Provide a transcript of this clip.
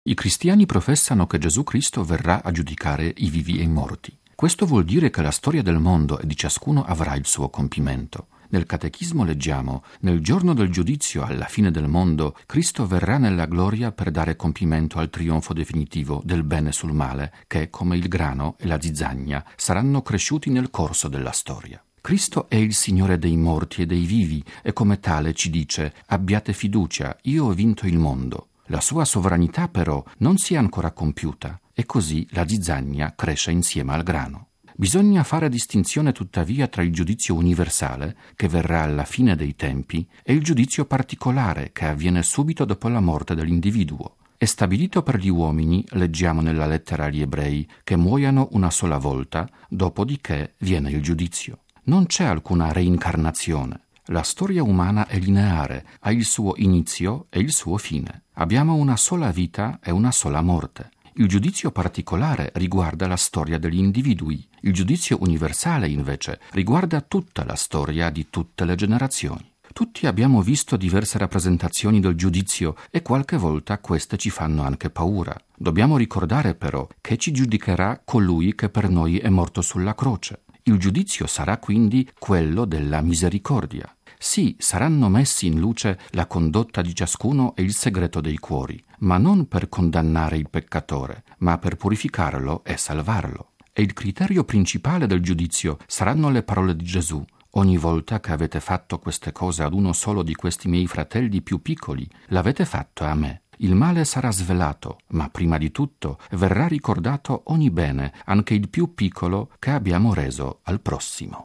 I cristiani professano che Gesù Cristo verrà a giudicare i vivi e i morti. Questo vuol dire che la storia del mondo e di ciascuno avrà il suo compimento. Nel Catechismo leggiamo: nel giorno del giudizio, alla fine del mondo, Cristo verrà nella gloria per dare compimento al trionfo definitivo del bene sul male, che, come il grano e la zizzania, saranno cresciuti nel corso della storia. Cristo è il Signore dei morti e dei vivi e come tale ci dice: abbiate fiducia, io ho vinto il mondo. La sua sovranità però non si è ancora compiuta e così la zizzania cresce insieme al grano. Bisogna fare distinzione tuttavia tra il giudizio universale, che verrà alla fine dei tempi, e il giudizio particolare, che avviene subito dopo la morte dell'individuo. È stabilito per gli uomini, leggiamo nella lettera agli Ebrei, che muoiano una sola volta, dopodiché viene il giudizio. Non c'è alcuna reincarnazione. La storia umana è lineare, ha il suo inizio e il suo fine. Abbiamo una sola vita e una sola morte. Il giudizio particolare riguarda la storia degli individui. Il giudizio universale, invece, riguarda tutta la storia di tutte le generazioni. Tutti abbiamo visto diverse rappresentazioni del giudizio e qualche volta queste ci fanno anche paura. Dobbiamo ricordare però che ci giudicherà colui che per noi è morto sulla croce. Il giudizio sarà quindi quello della misericordia. Sì, saranno messi in luce la condotta di ciascuno e il segreto dei cuori, ma non per condannare il peccatore, ma per purificarlo e salvarlo. E il criterio principale del giudizio saranno le parole di Gesù: ogni volta che avete fatto queste cose ad uno solo di questi miei fratelli più piccoli, l'avete fatto a me. Il male sarà svelato, ma prima di tutto verrà ricordato ogni bene, anche il più piccolo, che abbiamo reso al prossimo.